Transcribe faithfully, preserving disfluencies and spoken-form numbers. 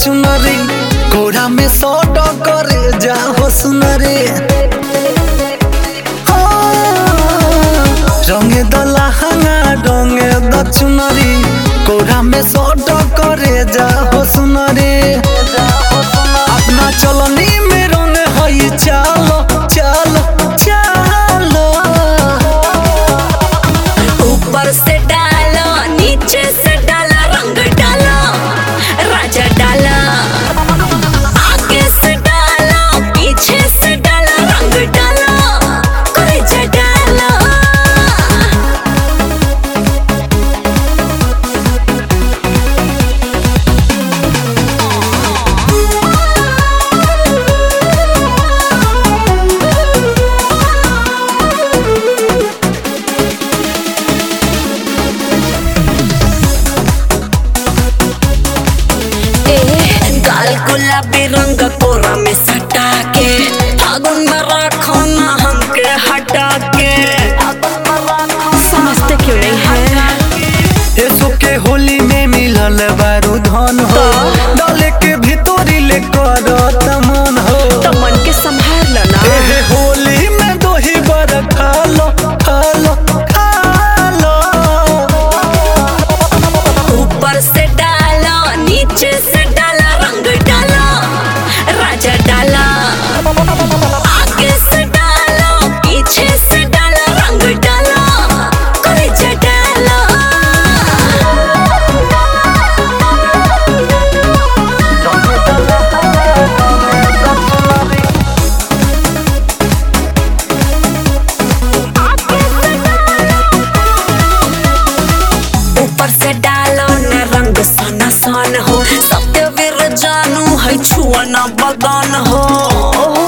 चुनरी कोरा में सोट करे जा हो सुनरे रंगे दला हंगा रंगे द चुनरी कोरा में सोट करे जा हो सुनरे अपना चलनी में रंग हई चलो चलो चलो ऊपर से डालो नीचे से डाला रंग डालो राजा डाला आगे से डालो पीछे से डाला रंग डालो राजा डाला गुलाबी रंग कोरा में सटा के फागुन में रखो ना हमके हटा के समझते क्यों नहीं है ऐसो के होली में मिलल बारू धन हो डाले के भीतरी ले करत मन हो तो मन के संभाल लेना एहे होली में दोही बर खा लो खा लो खा लो ऊपर से डालो नीचे से डाला रंग डालो राजा डाला आगे से डालो पीछे से डाला रंग डालो राजा डाला ऊपर से डालो न रंग सोना सोन हो सत्यवीर जानू है छुआ न बदन हो।